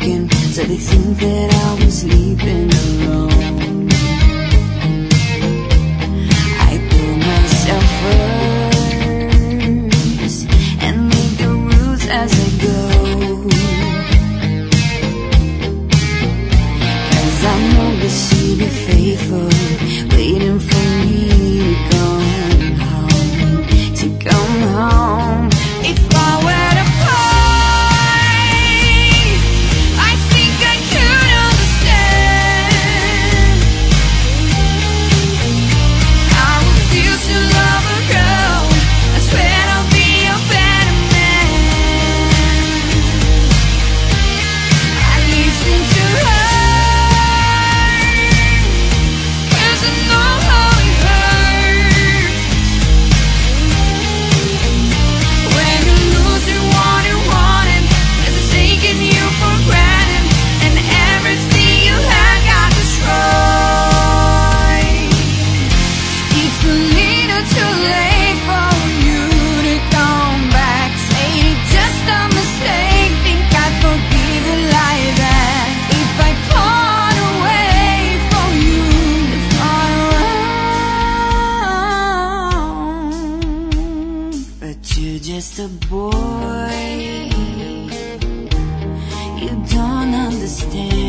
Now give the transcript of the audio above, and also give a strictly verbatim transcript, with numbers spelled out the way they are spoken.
broken, so they think that I was sleeping alone. I put myself first and make the rules as I go, 'cause I know that she'll be faithful, waiting for me to come home, to come home. If I were to fight, I think I could understand. I refuse to love a girl, I swear I'll be a better man. I listen to her, 'cause I know how it hurts when you lose it, want it, want it, 'cause it's taking you for granted, and everything you had got destroyed. It's a little too late for you to come back. Say it's just a mistake, think I'd forgive it like that. If I fall away from you, it's not wrong. But you're just a boy, you don't understand.